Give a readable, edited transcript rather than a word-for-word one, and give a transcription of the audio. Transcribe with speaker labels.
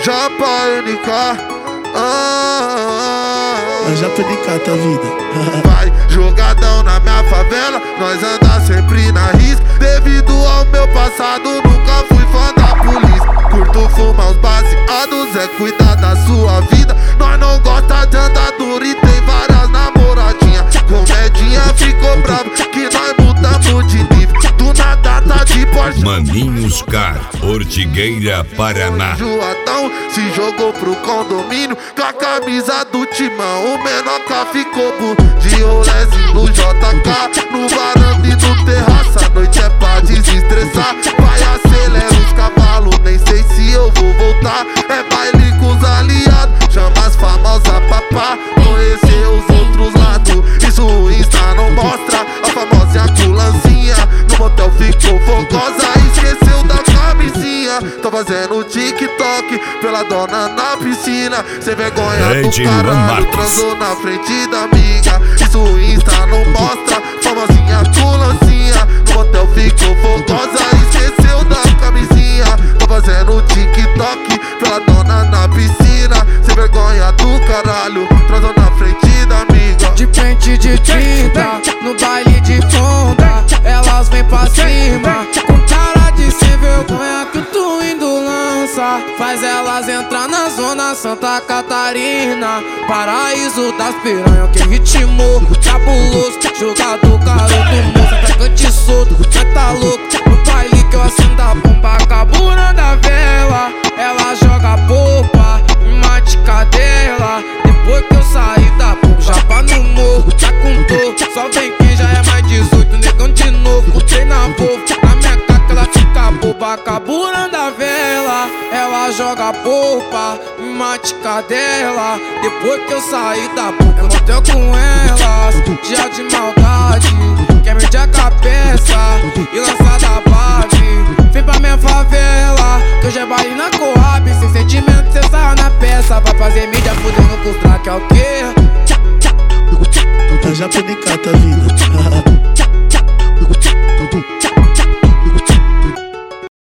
Speaker 1: Japa NK.
Speaker 2: Japa NK, tá vida.
Speaker 1: Vai jogadão na minha favela, nós anda sempre na risca. Devido ao meu passado, nunca fui fã da polícia. Curto fumar os baseados, é cuidar da sua vida. Nós não gosta de andar duro e tem várias namoradinhas. Comedinha ficou bravo que nós mudamos de nível. Do nada tá de Porsche.
Speaker 3: Maninhos Car, Ortigueira, Paraná.
Speaker 1: Joadão se jogou pro condomínio com a camisa do Timão. O Menoca ficou de rolezinho no JK, no varanda e no terraço. A noite é pra desestressar. Vai acelera os cavalos, nem sei se eu vou voltar. É baile com os aliados, chama as famosas papá. Conhecer os outros lados, isso o Insta não mostra. A famosa culancinha no motel ficou fogosa, esqueceu da camisinha. Tô fazendo TikTok pela dona na piscina. Sem vergonha do caralho, transou na frente da amiga. Isso o Insta não mostra. Famosinha culancinha no motel ficou fogosa, esqueceu da camisinha. Tô fazendo TikTok pela dona na piscina. Sem vergonha do caralho, transou na frente da amiga.
Speaker 4: De pente de tinta, no baile de onda, elas vêm pra cima, com cara de sem vergonha que o Twindo lança. Faz elas entrar na zona Santa Catarina, paraíso das piranhas, que ritmo cabuloso. Jogador garoto, moça, atacante solto, cê tá louco. No baile que eu acendo a bomba, caburando a vela. Ela joga polpa, me mate cadela. Depois que eu saí da bomba, japa no morro, tá com dor. Só vem quem já é mais 18, negão de novo. Comprei na Volvo, na minha caca ela fica boba, caburando a vela. Ela joga polpa, me mate cadela. Depois que eu saí da boca, eu motel com elas. Dia de maldade, quer medir a cabeça e lançar da base. Vem pra minha favela, que hoje é baile na Coab. Sem sentimento cê sarra na peça. Vai fazer mídia fudendo com os track, é o quê?
Speaker 2: Japa NK, tá vida.